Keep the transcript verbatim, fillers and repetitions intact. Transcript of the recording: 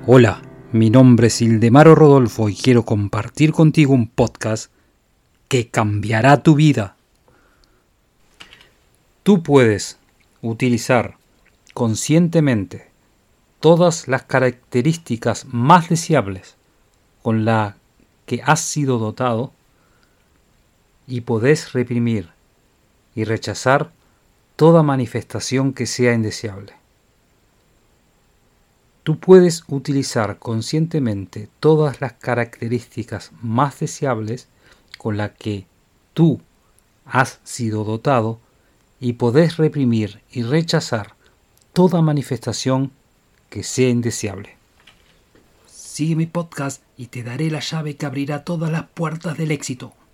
Hola, mi nombre es Ildemaro Rodolfo y quiero compartir contigo un podcast que cambiará tu vida. Tú puedes utilizar conscientemente todas las características más deseables con las que has sido dotado y podés reprimir y rechazar toda manifestación que sea indeseable. Tú puedes utilizar conscientemente todas las características más deseables con las que tú has sido dotado y podés reprimir y rechazar toda manifestación que sea indeseable. Sigue mi podcast y te daré la llave que abrirá todas las puertas del éxito.